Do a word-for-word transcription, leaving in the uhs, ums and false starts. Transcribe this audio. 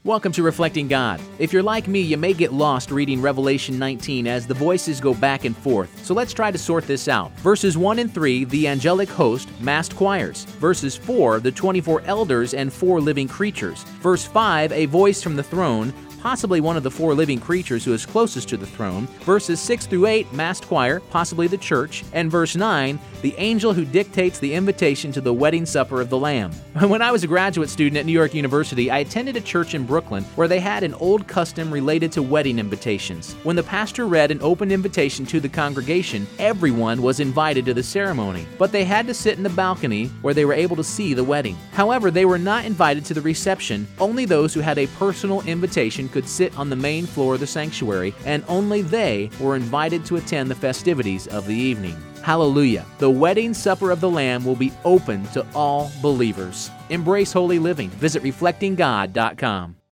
Welcome to Reflecting God. If you're like me, you may get lost reading Revelation nineteen as the voices go back and forth. So let's try to sort this out. Verses one and three, the angelic host, massed choirs. Verses four, the twenty-four elders and four living creatures. Verse five, a voice from the throne, possibly one of the four living creatures who is closest to the throne. Verses six through eight, massed choir, possibly the church. And verse nine, the angel who dictates the invitation to the wedding supper of the Lamb. When I was a graduate student at New York University, I attended a church in Brooklyn where they had an old custom related to wedding invitations. When the pastor read an open invitation to the congregation, everyone was invited to the ceremony, but they had to sit in the balcony where they were able to see the wedding. However, they were not invited to the reception. Only those who had a personal invitation could sit on the main floor of the sanctuary, and only they were invited to attend the festivities of the evening. Hallelujah! The wedding supper of the Lamb will be open to all believers. Embrace holy living. Visit reflecting god dot com.